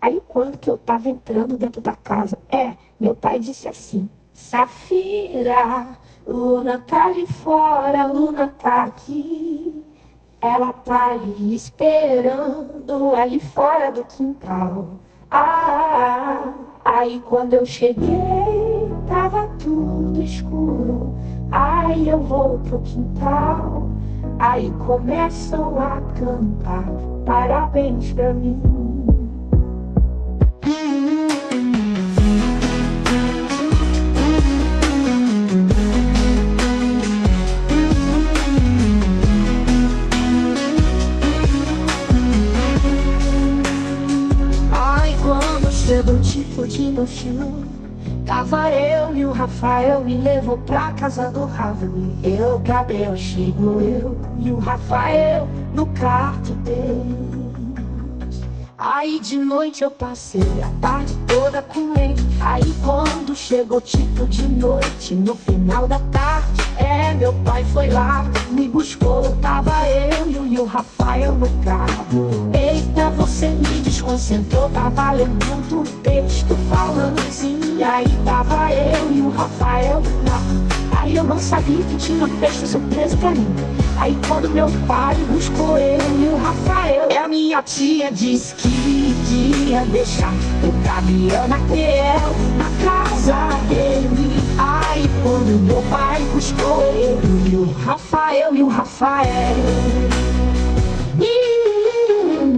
Aí quando que eu tava entrando dentro da casa, meu pai disse assim: Safira, Luna tá ali fora, Luna tá aqui. Ela tá ali esperando ali fora do quintal. Aí quando eu cheguei, tava tudo escuro. Aí eu vou pro quintal, aí começam a cantar parabéns pra mim. Chegou tipo de no chão, tava eu e o Rafael, me levou pra casa do Ravel. Eu, Gabriel, chego eu e o Rafael no quarto dele. Aí de noite eu passei a tarde toda com ele. Aí quando chegou tipo de noite, no final da tarde, meu pai foi lá, me buscou. Tava eu e o Rafael no carro. Eita, você me desconcentrou, tava lendo um texto falando assim. Aí tava eu e o Rafael no carro. Aí eu não sabia que tinha um texto surpresa pra mim. Aí quando meu pai buscou eu e o Rafael, a minha tia disse que ia deixar o Gabriel naquela na casa dele. Aí quando meu pai buscou eu e o Rafael